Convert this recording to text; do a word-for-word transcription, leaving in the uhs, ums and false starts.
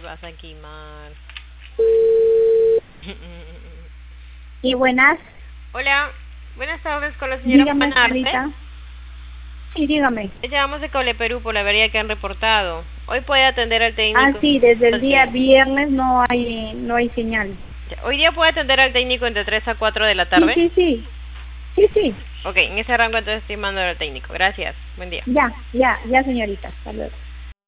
vas a quemar. Y buenas. Hola, buenas tardes con la señora Dígame, Juana Arce. señorita. Sí, dígame. Llamamos de Cable Perú por la avería que han reportado. Hoy puede atender al técnico. Ah, sí, desde el día Sí. viernes no hay no hay señal. Hoy día puede atender al técnico entre tres a cuatro de la Sí, tarde. sí, sí. Sí, sí. Ok, en ese rango entonces estoy mandando al técnico. Gracias. Buen día. Ya, ya, ya, señorita. Hasta luego.